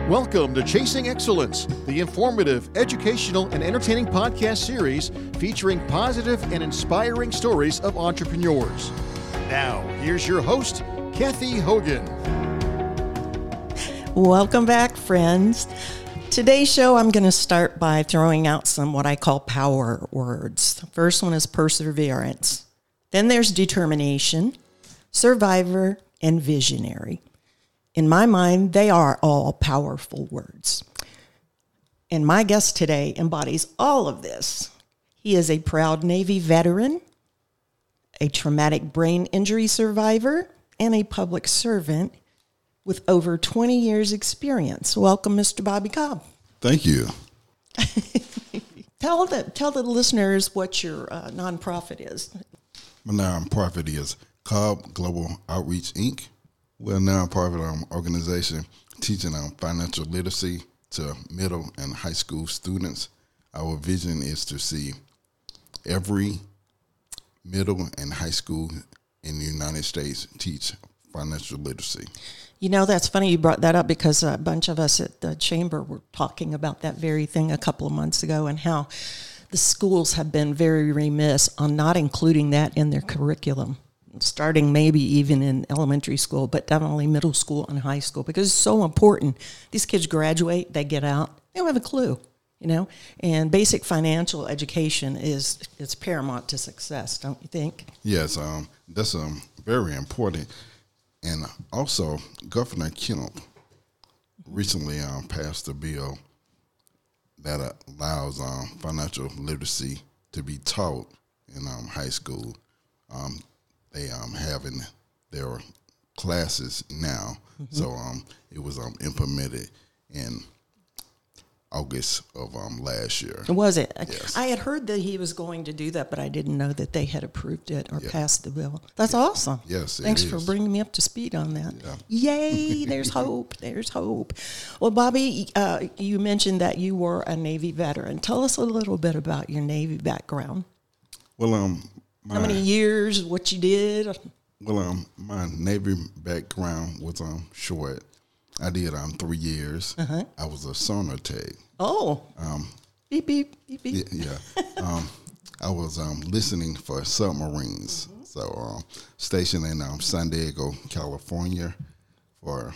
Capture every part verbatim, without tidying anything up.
Welcome to Chasing Excellence, the informative, educational, and entertaining podcast series featuring positive and inspiring stories of entrepreneurs. Now, here's your host, Kathy Hogan. Welcome back, friends. Today's show, I'm going to start by throwing out some what I call power words. The first one is perseverance. Then there's determination, survivor, and visionary. In my mind, they are all powerful words. And my guest today embodies all of this. He is a proud Navy veteran, a traumatic brain injury survivor, and a public servant with over twenty years experience. Welcome, Mister Bobby Cobb. Thank you. tell the tell the listeners what your uh, nonprofit is. My nonprofit is Cobb Global Outreach, Incorporated. We're a nonprofit um, organization teaching um, financial literacy to middle and high school students. Our vision is to see every middle and high school in the United States teach financial literacy. You know, that's funny you brought that up because a bunch of us at the Chamber were talking about that very thing a couple of months ago and how the schools have been very remiss on not including that in their curriculum, starting maybe even in elementary school, but definitely middle school and high school, because it's so important. These kids graduate, they get out, they don't have a clue, you know, and basic financial education is is paramount to success, don't you think? Yes, um, that's um, very important. And also, Governor Kemp recently um, passed a bill that allows um, financial literacy to be taught in um, high school. Um, they um, having their classes now, mm-hmm. so um, it was um, implemented in August of um, last year. Was it? Yes. I had heard that he was going to do that, but I didn't know that they had approved it or yeah. passed the bill. That's yeah. awesome. Yes, it Thanks is. for bringing me up to speed on that. Yeah. Yay, there's hope. There's hope. Well, Bobby, uh, you mentioned that you were a Navy veteran. Tell us a little bit about your Navy background. Well, um, my, how many years, what you did? Well, um, my Navy background was um short. I did um three years. Uh-huh. I was a sonar tech. Oh. Um, beep beep beep beep. Yeah. yeah. um, I was um listening for submarines. Mm-hmm. So um, stationed in um San Diego, California, for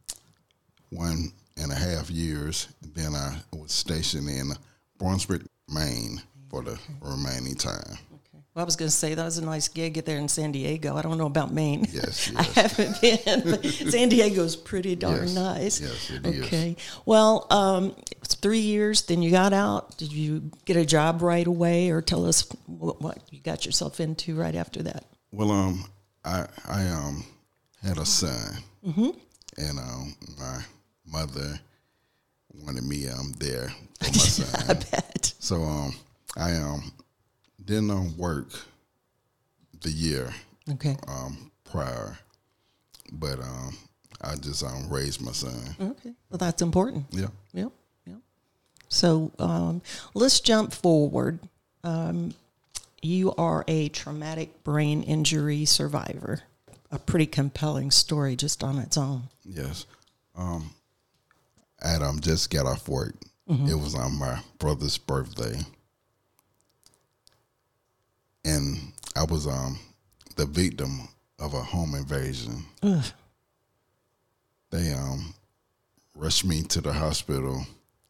one and a half years. Then I was stationed in Brunswick, Maine, for the remaining time. Well, I was going to say that was a nice gig there in San Diego. I don't know about Maine. Yes, yes. I haven't been, but San Diego's pretty darn yes. nice. Yes, it okay. is. Okay. Well, um, it's three years. Then you got out. Did you get a job right away, or tell us what, what you got yourself into right after that? Well, um, I I um had a son, mm-hmm. and um my mother wanted me um there for my son. I bet. So um I um. Didn't um, work the year okay. um, prior, but um, I just um, raised my son. Okay, well, that's important. Yeah. Yep, yep. So um, let's jump forward. Um, you are a traumatic brain injury survivor. A pretty compelling story just on its own. Yes. Um, I had um, just got off work. Mm-hmm. It was on my brother's birthday. And I was um, the victim of a home invasion. Ugh. They um, rushed me to the hospital,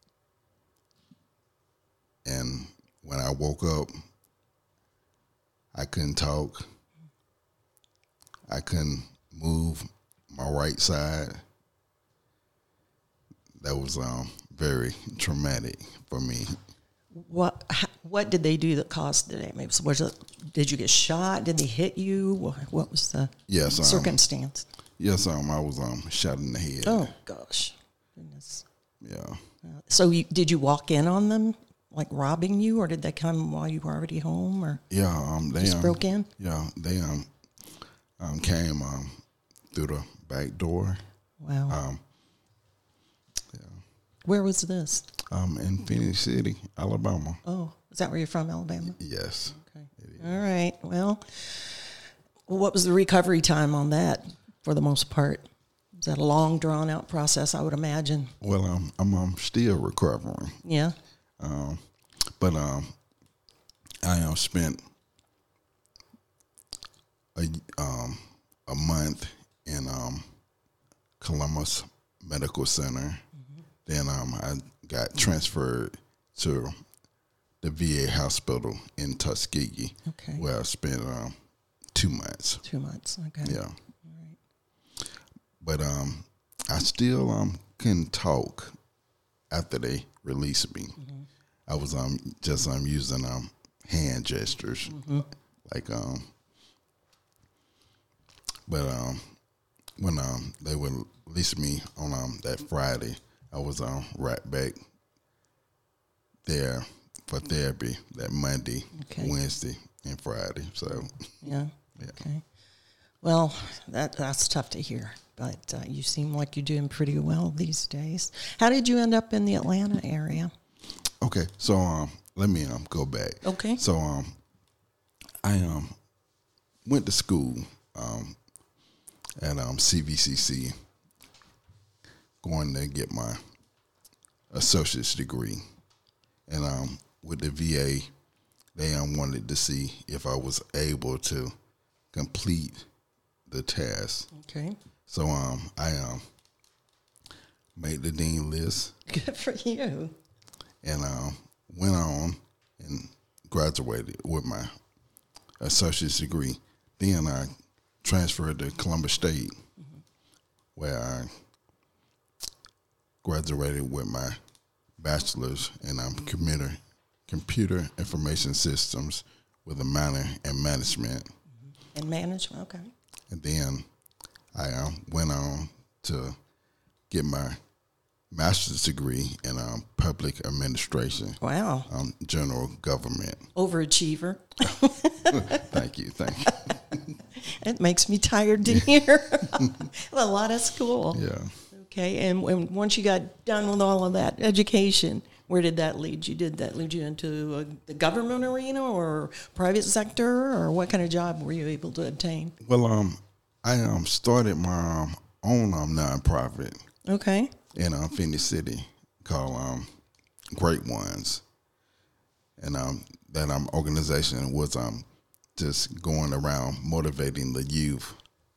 and when I woke up, I couldn't talk. I couldn't move my right side. That was um, very traumatic for me. What what did they do that caused the damage? Was it, did you get shot? Did they hit you? What was the yes, um, circumstance? Yes, um, I was um, shot in the head. Oh, gosh. Goodness. Yeah. Uh, so you, did you walk in on them, like robbing you, or did they come while you were already home? Or yeah, um, they just um, broke in? Yeah, they um, um came um, through the back door. Wow. Um, yeah. Where was this? Um, in Phoenix City, Alabama. Oh, is that where you're from, Alabama? Yes. Okay. All right. Well, what was the recovery time on that for the most part? Is that a long, drawn-out process, I would imagine? Well, um, I'm I'm still recovering. Yeah. Um, but um, I um, spent a um a month in um Columbus Medical Center. Mm-hmm. Then um, I got transferred to the V A hospital in Tuskegee, okay. where I spent um, two months. Two months, okay. Yeah. All right. But um, I still um couldn't talk after they released me. Mm-hmm. I was um just um using um hand gestures, mm-hmm. like um. But um, when um they would release me on um that Friday, I was um right back there for therapy that Monday, okay. Wednesday, and Friday. So yeah, yeah. Okay. Well, that that's tough to hear, but uh, you seem like you're doing pretty well these days. How did you end up in the Atlanta area? Okay, so um, let me um go back. Okay. So um, I um went to school um at um C V C C, going to get my associate's degree, and um with the V A, they um wanted to see if I was able to complete the task. Okay. So um I um made the dean list. Good for you. And um went on and graduated with my associate's degree. Then I transferred to Columbus State, mm-hmm. where I graduated with my bachelor's in um, computer computer information systems with a minor in management. In management, okay. And then I um, went on to get my master's degree in um, public administration. Wow. Um, general government. Overachiever. Thank you, thank you. It makes me tired to hear. A lot of school. Yeah. Okay, and when, once you got done with all of that education, where did that lead you? Did that lead you into uh, the government arena or private sector, or what kind of job were you able to obtain? Well, um, I um started my um, own um nonprofit. Okay. In um, Phoenix City, called um Great Ones, and um that um organization was um just going around motivating the youth.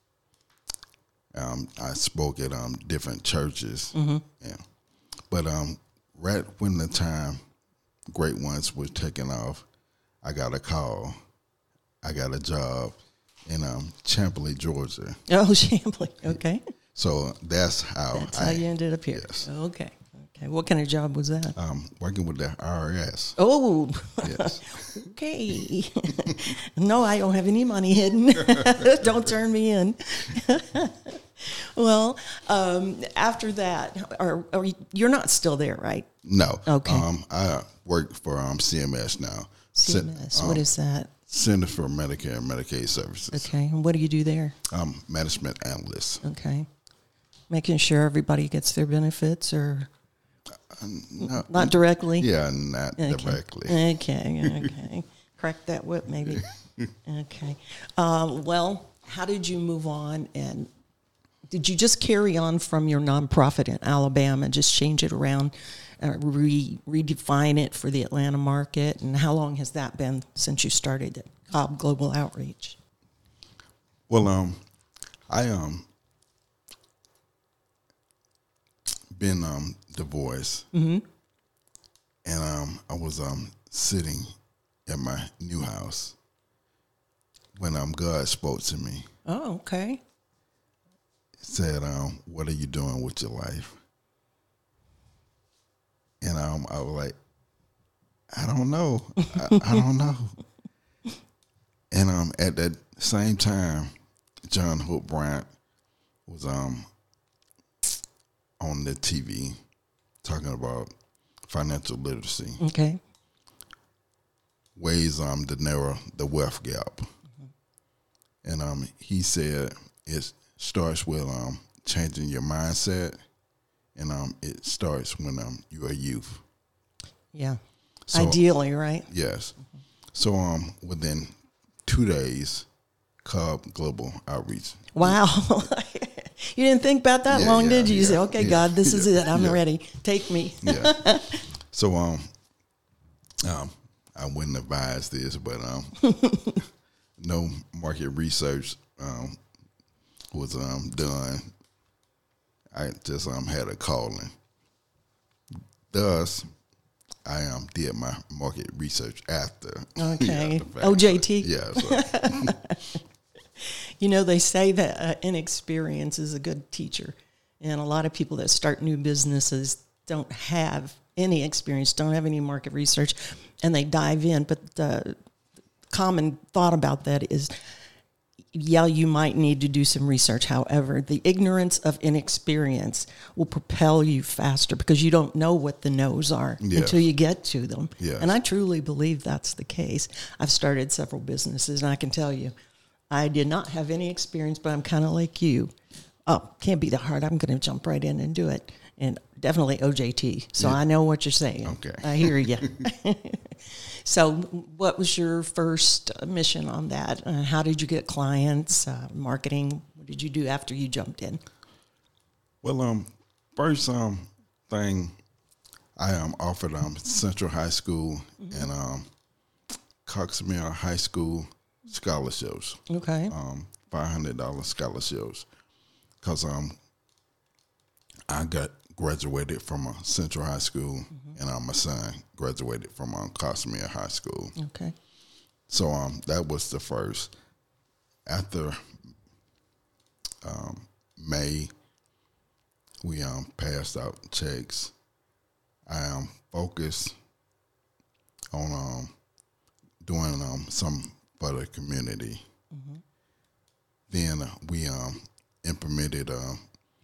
Um, I spoke at um different churches, mm-hmm. yeah, but um right when the time Great Ones was taking off, I got a call. I got a job in um Chamberlain, Georgia. Oh, Chamberlain, okay. So that's how that's I, how you ended up here. Yes. Okay. Okay. What kind of job was that? Um, working with the I R S. Oh. Yes. Okay. No, I don't have any money hidden. Don't turn me in. Well, um, after that, are, are you, you're not still there, right? No. Okay. Um, I work for um, C M S now. C M S. Um, what is that? Center for Medicare and Medicaid Services. Okay. And what do you do there? Um, management analyst. Okay. Making sure everybody gets their benefits, or uh, no, not directly? Yeah, not okay. directly. Okay. Okay. Crack that whip, maybe. Okay. Um, well, how did you move on, and did you just carry on from your nonprofit in Alabama, just change it around, uh, re- redefine it for the Atlanta market? And how long has that been since you started at Cobb Global Outreach? Well, um, I um been um divorced, mm-hmm. and um I was um sitting at my new house when um God spoke to me. Oh, okay. Said, um, what are you doing with your life? And um, I was like, I don't know. I, I don't know. And um, at that same time, John Hope Bryant was um on the T V talking about financial literacy. Okay. Ways um to narrow the wealth gap. Mm-hmm. And um, he said it's starts with um changing your mindset, and um it starts when um you're a youth. Yeah. So, ideally, right? Yes. Mm-hmm. So um within two days, Cobb Global Outreach. Wow. You didn't think about that Yeah, long, yeah, did you? You yeah, said, okay, yeah, God, this is yeah, it. I'm yeah. ready. Take me. Yeah. So um, um, I wouldn't advise this, but um, no market research um was um done. I just um had a calling. Thus, I um did my market research after. Okay. after fact. O J T? Yeah. So, You know, they say that uh, inexperience is a good teacher. And a lot of people that start new businesses don't have any experience, don't have any market research, and they dive in. But the common thought about that is, yeah, you might need to do some research. However, the ignorance of inexperience will propel you faster because you don't know what the no's are Yes. until you get to them. Yes. And I truly believe that's the case. I've started several businesses, and I can tell you, I did not have any experience, but I'm kind of like you. Oh, can't be that hard. I'm going to jump right in and do it. And definitely O J T. So Yeah. I know what you're saying. Okay. I hear you. So what was your first mission on that? Uh, how did you get clients, uh, marketing? What did you do after you jumped in? well, um, first um thing, I um offered um Central High School Mm-hmm. and um Coxmere High School scholarships. Okay. Um, five hundred dollar scholarships, cause um, I got graduated from a Central High School, Mm-hmm. and um, my son graduated from um, Coxmere High School. Okay. So um, that was the first. After um, May, we um passed out checks. I um focused on um doing um some for the community. Mm-hmm. Then uh, we um implemented um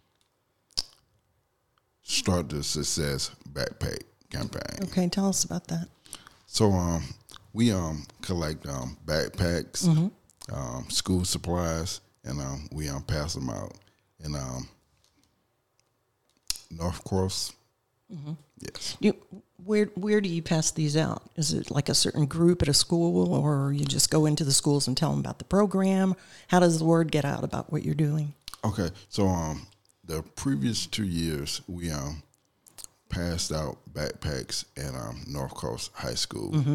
Start the Success Backpack campaign. Okay. Tell us about that. So um we um collect um backpacks, Mm-hmm. um school supplies, and um we um pass them out in um North Cross. Mm-hmm. Yes. You, where where do you pass these out? Is it like a certain group at a school, or you just go into the schools and tell them about the program? How does the word get out about what you're doing? Okay. So um the previous two years we um passed out backpacks at um North Coast High School. Mm-hmm.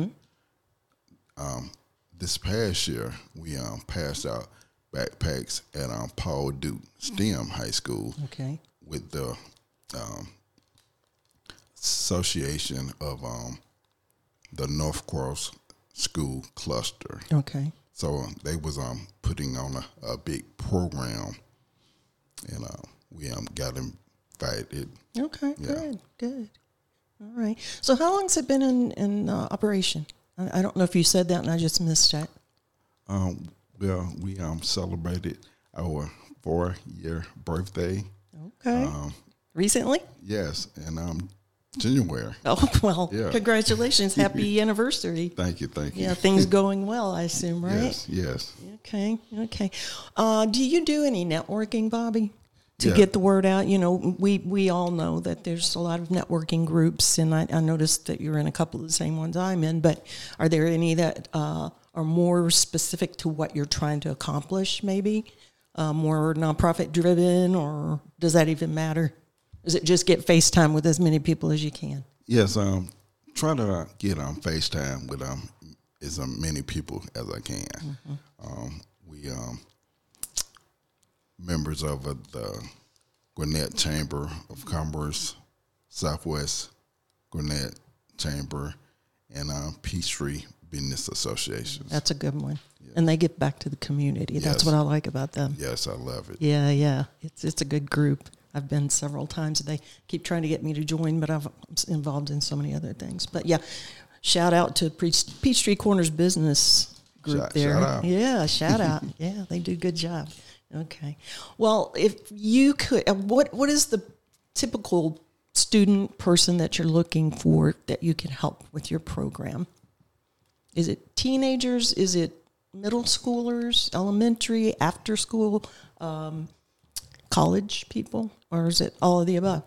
Um this past year we um passed out backpacks at um Paul Duke STEM High School Okay. with the um Association of um the North Cross School Cluster. Okay. So they was um putting on a, a big program, and uh, we um got invited. Okay. Yeah. Good. Good. All right. So how long has it been in in uh, operation? I, I don't know if you said that and I just missed it. Um, well, we um celebrated our four year birthday. Okay. Um, Recently? yes, and um January. Oh well. Yeah. Congratulations! Happy anniversary. Thank you, thank you. Yeah, things going well, I assume, right? Yes, yes. Okay, okay. Uh, do you do any networking, Bobby, to Yeah. get the word out? You know, we, we all know that there's a lot of networking groups, and I, I noticed that you're in a couple of the same ones I'm in, but are there any that uh, are more specific to what you're trying to accomplish, maybe? Uh, more nonprofit driven, or does that even matter? Is it just get FaceTime with as many people as you can? Yes, um, try to uh, get on um, FaceTime with um as um, many people as I can. Mm-hmm. Um, we um members of uh, the Gwinnett Chamber of Commerce, Southwest Gwinnett Chamber, and um, Peachtree Business Association. That's a good one. And they give back to the community. That's Yes. what I like about them. Yes, I love it. Yeah, yeah. It's it's a good group. I've been several times. They keep trying to get me to join, but I've, I'm involved in so many other things. But yeah, shout out to Peach, Peachtree Corners Business Group Shout- there. shout out. Yeah, shout out. Yeah, they do a good job. Okay. Well, if you could, uh, what what is the typical student person that you're looking for that you can help with your program? Is it teenagers? Is it middle schoolers, elementary, after school, um, college people, or is it all of the above?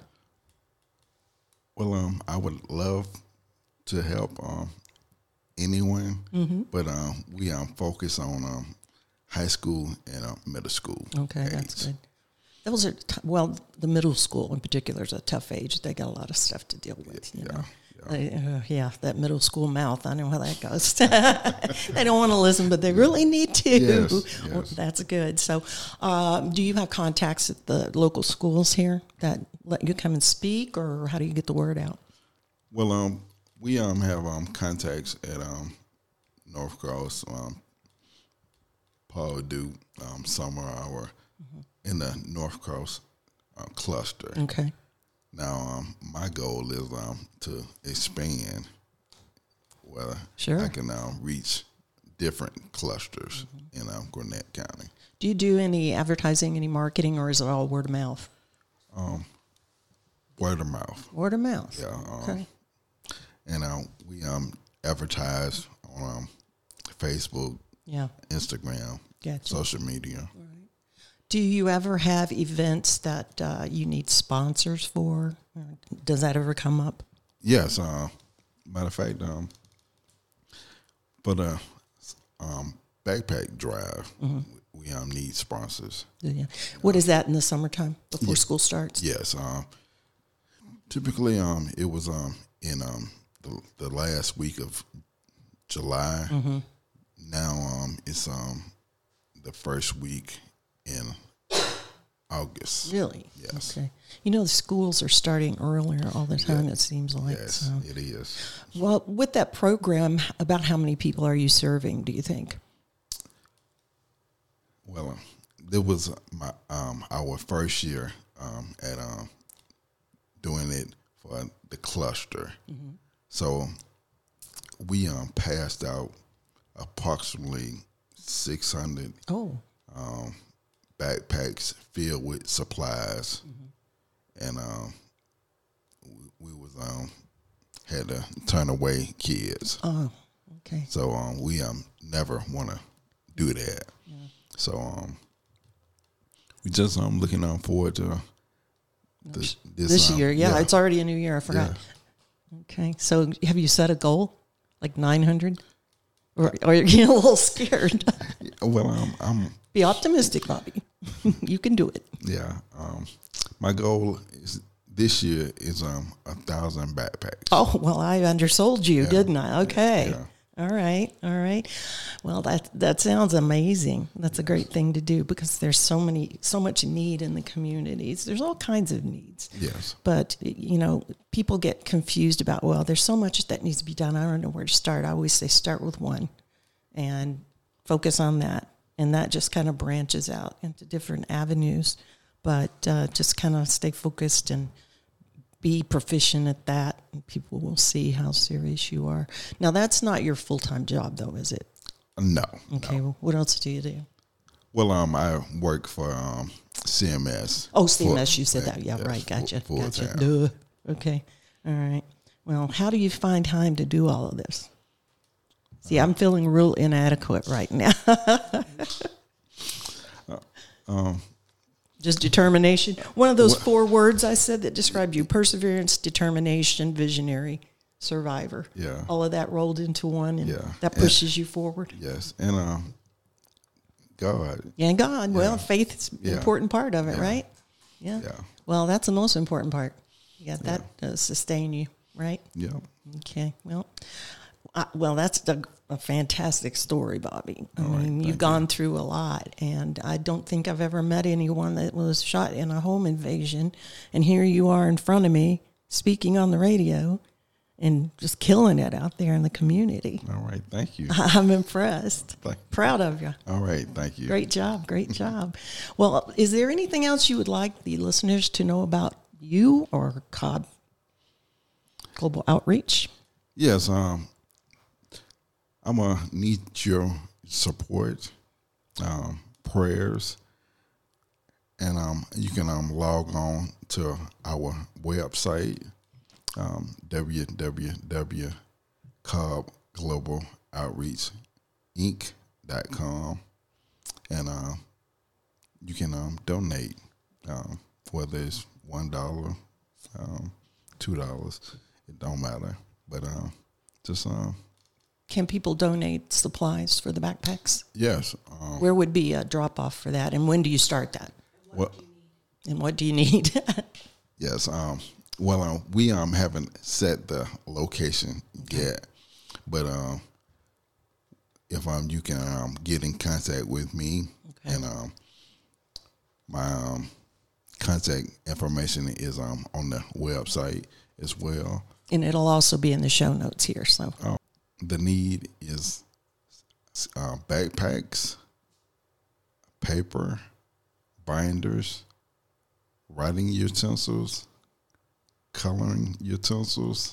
Well, um, I would love to help um anyone, Mm-hmm. but um, we um focus on um high school and uh, middle school. Okay, age. that's good. Those are, t- well, the middle school in particular is a tough age. They got a lot of stuff to deal with, you Yeah, know. yeah. Uh, uh, yeah, that middle school mouth. I know how that goes. They don't want to listen, but they really need to. Yes, Well, yes. that's good. So, uh, do you have contacts at the local schools here that let you come and speak, or how do you get the word out? Well, um, we um have um contacts at um North Cross, um, Paul Duke, um, Summer Hour, in the North Cross uh, cluster. Okay. Now, um, my goal is um to expand where Sure. I can um, reach different clusters in um, Gwinnett County. Do you do any advertising, any marketing, or is it all word of mouth? Word of mouth. Word of mouth. Yeah. Um, Okay. And uh, we um advertise on um, Facebook, Yeah. Instagram, Gotcha. social media. Do you ever have events that uh, you need sponsors for? Or does that ever come up? Yes. Uh, matter of fact, um, for the um, backpack drive, Mm-hmm. we, we um need sponsors. Do you? What is that in the summertime before school starts? Yes. Um, typically, um, it was um in um the, the last week of July. Mm-hmm. Now um it's um the first week in August. Really? Yes. Okay. You know, the schools are starting earlier all the time, Yeah. it seems like. Yes, So. it is. Well, with that program, about how many people are you serving, do you think? Well, uh, there was my um our first year um at um doing it for the cluster. Mm-hmm. So we um passed out approximately six hundred Oh, um, backpacks filled with supplies, Mm-hmm. and um, we, we was um had to turn away kids. oh, okay. So um, we um never want to do that. So um, we just um looking um forward to the, this This um, year, yeah, it's already a new year. I forgot. Okay, so have you set a goal, like nine hundred? Or, or you're getting a little scared? Well, um, I'm Be optimistic, Bobby. You can do it. yeah. Um, my goal is this year is um a thousand backpacks. Oh, well, I undersold you, didn't I? Okay. Yeah. All right. All right. Well, that that sounds amazing. That's a great thing to do because there's so many, so much need in the communities. There's all kinds of needs. Yes. But, you know, people get confused about, well, there's so much that needs to be done. I don't know where to start. I always say start with one and focus on that. And that just kind of branches out into different avenues. But uh, just kind of stay focused and be proficient at that, and people will see how serious you are. Now, that's not your full-time job, though, is it? No. Okay, No. well, what else do you do? Well, um, I work for um C M S. Oh, C M S, Full- you said that. Yeah, yes, right, gotcha, full- gotcha. full-time. Duh. Okay, all right. Well, how do you find time to do all of this? See, I'm feeling real inadequate right now. Um, Just determination. One of those four words I said that described you: perseverance, determination, visionary, survivor. Yeah. All of that rolled into one, and Yeah. that And- pushes you forward. yes, and um, God. And God, well, faith is an Yeah. important part of it, Yeah. right? Yeah. Yeah. Well, that's the most important part. You got that to sustain you, right? Yeah. Okay. Well, uh, well, that's a, a fantastic story, Bobby. I All right, mean, you've thank gone through a lot, and I don't think I've ever met anyone that was shot in a home invasion, and here you are in front of me speaking on the radio and just killing it out there in the community. All right. Thank you. I'm impressed. Thank- Proud of you. All right. Thank you. Great job. Great job. Well, is there anything else you would like the listeners to know about you or Cobb Global Outreach? Yes. Um, I'm gonna need your support, um, prayers, and um, you can um log on to our website, um, w w w dot cobb global outreach inc dot com, and um, you can um donate, um, whether it's one dollar, um, two dollars, it don't matter, but um, just um. Can people donate supplies for the backpacks? Yes. Um, Where would be a drop off for that, and when do you start that? what And what do you need? Yes. Um, well, um, we um haven't set the location yet, but um, if um you can um get in contact with me, okay. and um my um contact information is um on the website as well, and it'll also be in the show notes here. So um, the need is uh, backpacks, paper, binders, writing utensils, coloring utensils,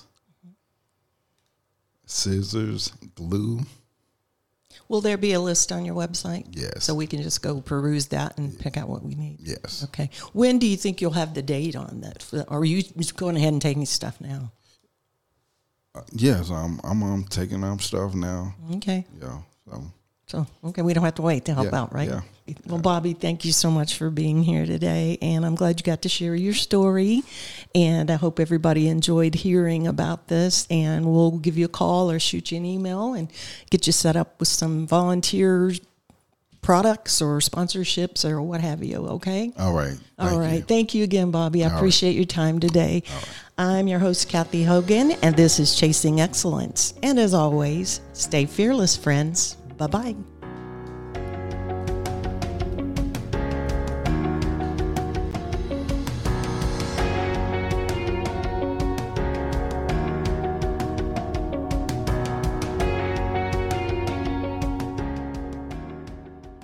scissors, glue. Will there be a list on your website? Yes. So we can just go peruse that and pick out what we need? Yes. Okay. When do you think you'll have the date on that? Or are you just going ahead and taking stuff now? Uh, yes, I'm, I'm I'm taking um stuff now. Okay. Yeah. So. So, okay, we don't have to wait to help yeah, out, right? Yeah. Well, Bobby, thank you so much for being here today, and I'm glad you got to share your story, and I hope everybody enjoyed hearing about this, and we'll give you a call or shoot you an email and get you set up with some volunteer products or sponsorships or what have you, okay? All right. All Thank right. you. Thank you again, Bobby. I All appreciate right. your time today. All right. I'm your host, Kathy Hogan, and this is Chasing Excellence. And as always, stay fearless, friends. Bye-bye.